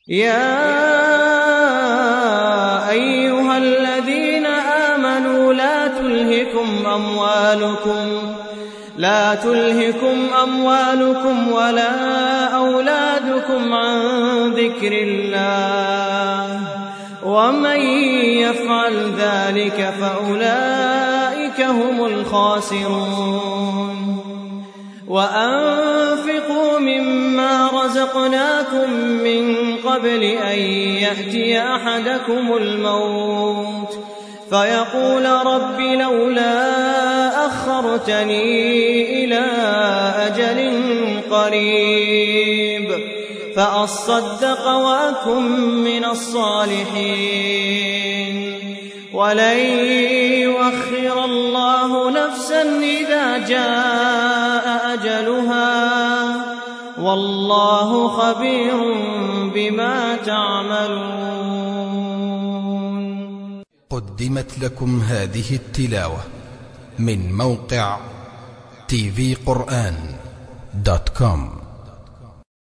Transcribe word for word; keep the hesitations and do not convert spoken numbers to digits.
يا أيها الذين آمنوا لا تلهكم أموالكم لا تلهكم أموالكم ولا أولادكم عن ذكر الله ومن يفعل ذلك فأولئك هم الخاسرون وأنفقوا مما رزقناكم من قبل أن يأتي أحدكم الموت فيقول رب لولا أخرتني إلى أجل قريب فأصدق وأكن من الصالحين ولن يؤخر الله نفسا إذا جاء أجلها والله خبير بما تعملون. قدمت لكم هذه التلاوة من موقع تي في قرآن دوت كوم.